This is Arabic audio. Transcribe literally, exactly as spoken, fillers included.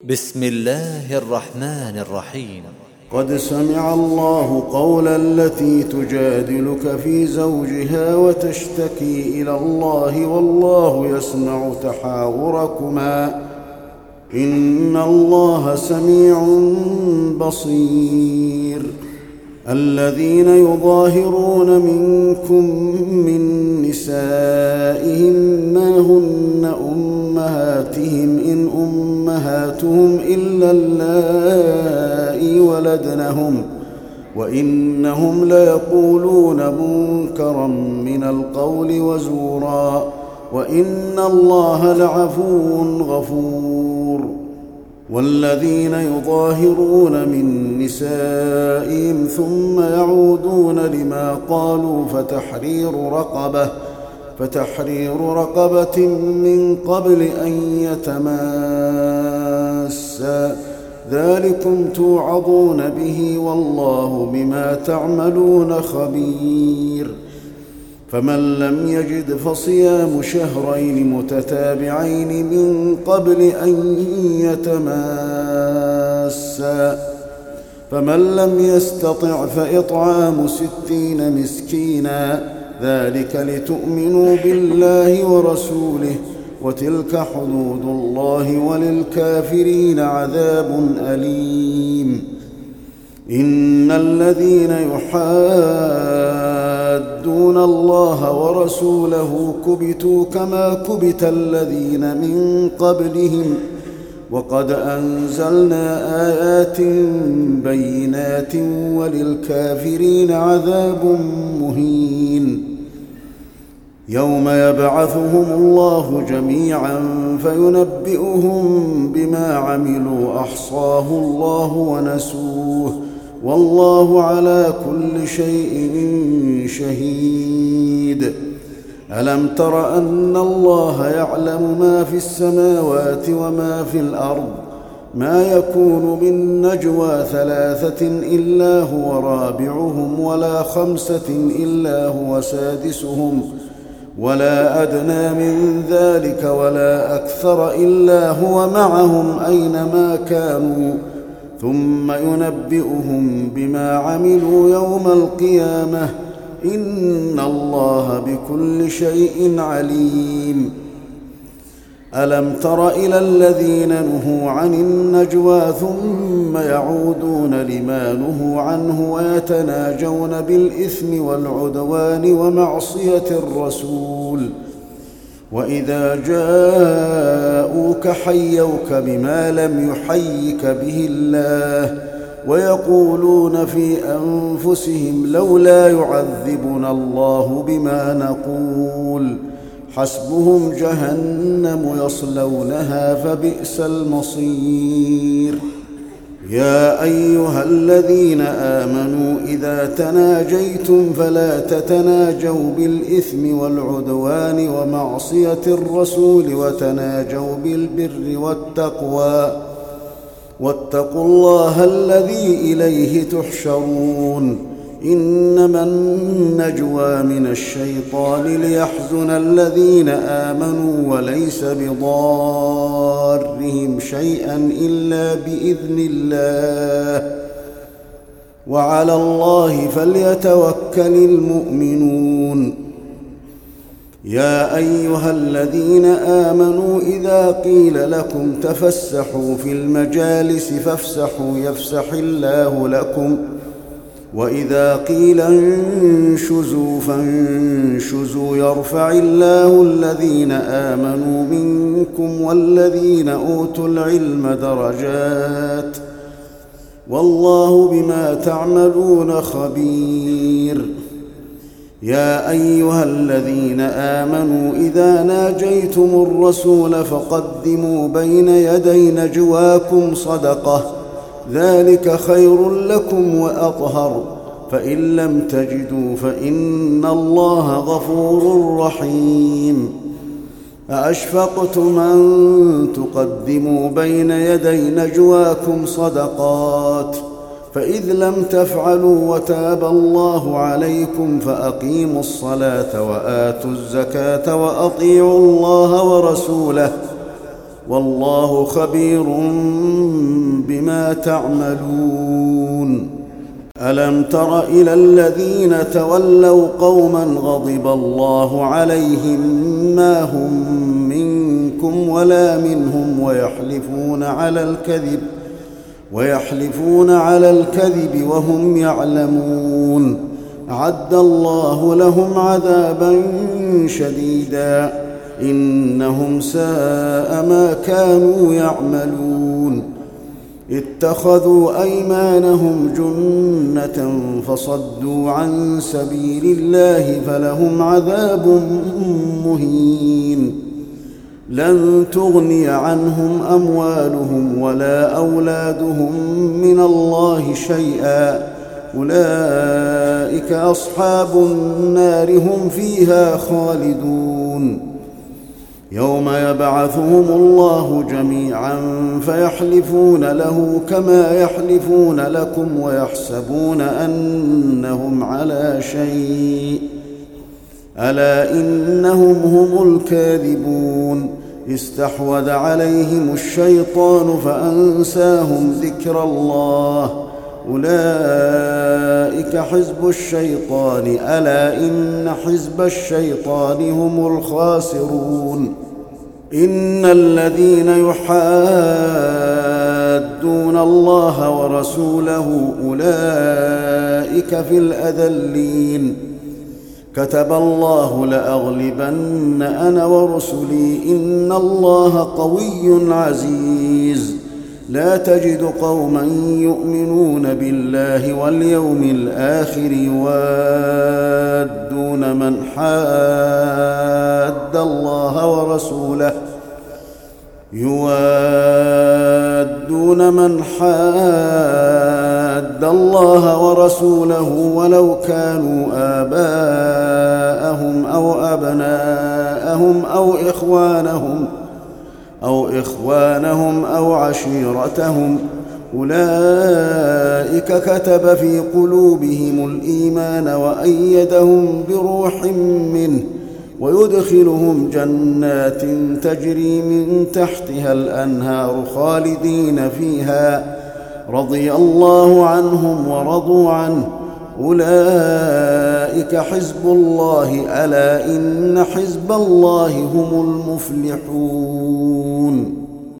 بسم الله الرحمن الرحيم. قد سمع الله قول التي تجادلك في زوجها وتشتكي إلى الله والله يسمع تحاوركما إن الله سميع بصير. الذين يظاهرون منكم من نسائهم ما هن أمهاتهم إن أمهاتهم إلا اللائي ولدنهم وإنهم ليقولون منكرا من القول وزورا وإن الله لعفو غفور. والذين يظاهرون من نسائهم ثم يعودون لما قالوا فتحرير رقبة فتحرير رقبة من قبل أن يتماسا ذلكم توعظون به والله بما تعملون خبير. فمن لم يجد فصيام شهرين متتابعين من قبل أن يتماسا فمن لم يستطع فإطعام ستين مسكينا ذلك لتؤمنوا بالله ورسوله وتلك حدود الله وللكافرين عذاب أليم. إن الذين يحادون الله ورسوله كبتوا كما كبت الذين من قبلهم وقد أنزلنا آيات بينات وللكافرين عذاب مهين. يوم يبعثهم الله جميعا فينبئهم بما عملوا أحصاه الله ونسوه والله على كل شيء شهيد. ألم تر أن الله يعلم ما في السماوات وما في الأرض ما يكون من نجوى ثلاثة إلا هو رابعهم ولا خمسة إلا هو سادسهم ولا أدنى من ذلك ولا أكثر إلا هو معهم أينما كانوا ثم ينبئهم بما عملوا يوم القيامة إن الله بكل شيء عليم. ألم تر إلى الذين نهوا عن النجوى ثم يعودون لما نهوا عنه ويتناجون بالإثم والعدوان ومعصية الرسول وإذا جاءوك حيوك بما لم يحيك به الله ويقولون في أنفسهم لولا يعذبنا الله بما نقول حسبهم جهنم يصلونها فبئس المصير. يا أيها الذين آمنوا إذا تناجيتم فلا تتناجوا بالإثم والعدوان ومعصية الرسول وتناجوا بالبر والتقوى واتقوا الله الذي إليه تحشرون. إنما النجوى من الشيطان ليحزن الذين آمنوا وليس بضارهم شيئا إلا بإذن الله وعلى الله فليتوكل المؤمنون. يا أيها الذين آمنوا إذا قيل لكم تفسحوا في المجالس فافسحوا يفسح الله لكم وإذا قيل انشزوا فانشزوا يرفع الله الذين آمنوا منكم والذين أوتوا العلم درجات والله بما تعملون خبير. يا أيها الذين آمنوا إذا ناجيتم الرسول فقدموا بين يدي نجواكم صدقة ذلك خير لكم وأطهر فإن لم تجدوا فإن الله غفور رحيم. أأشفقتم أن تقدموا بين يدي نجواكم صدقات فإذ لم تفعلوا وتاب الله عليكم فأقيموا الصلاة وآتوا الزكاة وأطيعوا الله ورسوله والله خبير بما تعملون. ألم تر إلى الذين تولوا قوما غضب الله عليهم ما هم منكم ولا منهم ويحلفون على الكذب ويحلفون على الكذب وهم يعلمون. أعد الله لهم عذابا شديدا إنهم ساء ما كانوا يعملون. اتخذوا أيمانهم جنة فصدوا عن سبيل الله فلهم عذاب مهين. لن تغني عنهم أموالهم ولا أولادهم من الله شيئا أولئك أصحاب النار هم فيها خالدون. يوم يبعثهم الله جميعا فيحلفون له كما يحلفون لكم ويحسبون أنهم على شيء ألا إنهم هم الكاذبون. استحوذ عليهم الشيطان فأنساهم ذكر الله أولئك حزب الشيطان ألا إن حزب الشيطان هم الخاسرون. إن الذين يحادون الله ورسوله أولئك في الأذلين. كتب الله لأغلبن أنا ورسلي إن الله قوي عزيز. لا تجد قوما يؤمنون بالله واليوم الآخر يوادون من حاد الله ورسوله يوادون من حاد الله ورسوله ولو كانوا آباءهم أو أبناءهم أو إخوانهم أو إخوانهم أو عشيرتهم أولئك كتب في قلوبهم الإيمان وأيدهم بروح منه ويدخلهم جنات تجري من تحتها الأنهار خالدين فيها رضي الله عنهم ورضوا عنه أولئك حزب الله ألا إن حزب الله هم المفلحون.